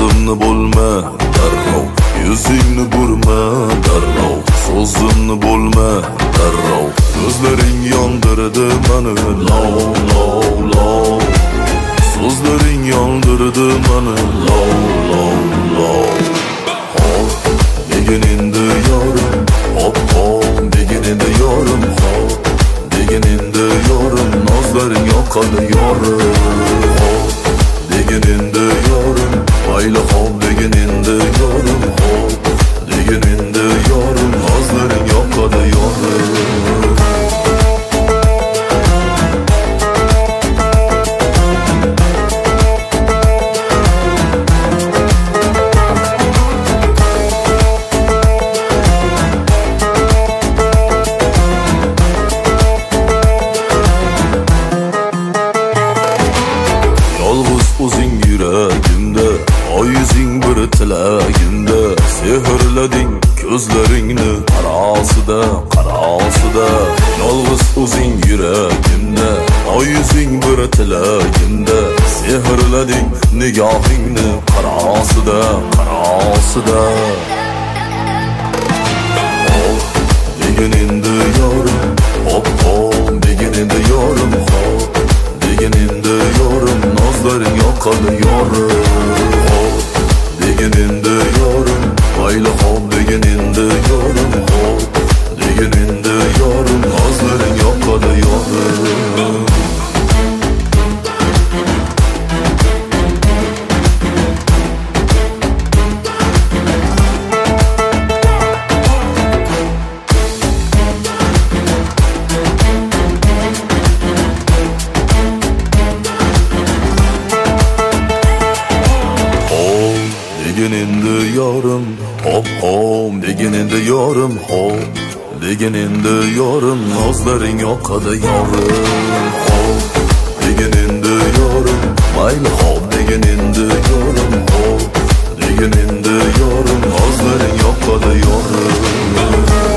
So'zimni bo'lma darrov, yuzingni burma darrov. So'zimni bo'lma darrov, ko'zlaring yondirdi mani lov lov lov. So'zlaring yondirdi mani lov lov lov. Hop degin endi yorim, hop hop degin endi yorim, hop degin endi yorim. Nozlaring yoqadi yorim, hop degin endi yorim. Mayli hop degin endi yorim, hop degin endi yorim. Nozlaring yoqadi yorim. O'zing yuragimda, oyizing bir tilagimda. Sehrlading ko'zlaringni qarosida, qarosida. Yolg'iz o'zing yuragimda, oyizing bir tilagimda. Sehrlading nigohingni qarosida, qarosida. Hop degin endi yorim, hop hop degin endi yorim, hop degin endi yorim. Nozlaring yoqadi yorim, hop degin endi yorim. Mayli hop degin endi yorim, hop degin endi yorim. Nozlaring yoqadi yorim. Degin endi yorim, hop hop degin endi yorim, hop degin endi yorim. Nozlaring yoqadi yorim, hop degin endi yorim. Mayli hop degin endi yorim, hop degin endi yorim. Nozlaring yoqadi yorim.